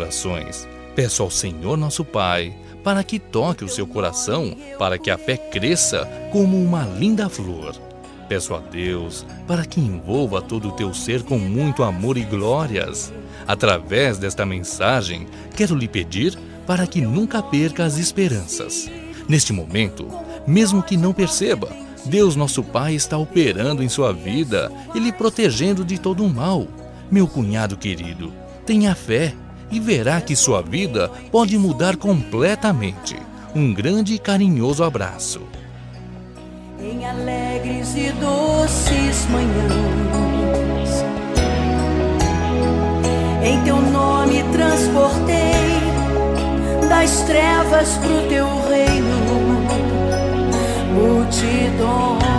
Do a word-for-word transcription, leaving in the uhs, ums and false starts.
orações, peço ao Senhor nosso Pai para que toque o seu coração, para que a fé cresça como uma linda flor. Peço a Deus para que envolva todo o teu ser com muito amor e glórias. Através desta mensagem, quero lhe pedir para que nunca perca as esperanças. Neste momento, mesmo que não perceba, Deus nosso Pai está operando em sua vida e lhe protegendo de todo o mal. Meu cunhado querido, tenha fé e verá que sua vida pode mudar completamente. Um grande e carinhoso abraço. Em alegres e doces manhãs, em teu nome transportei das trevas pro teu reino multidões.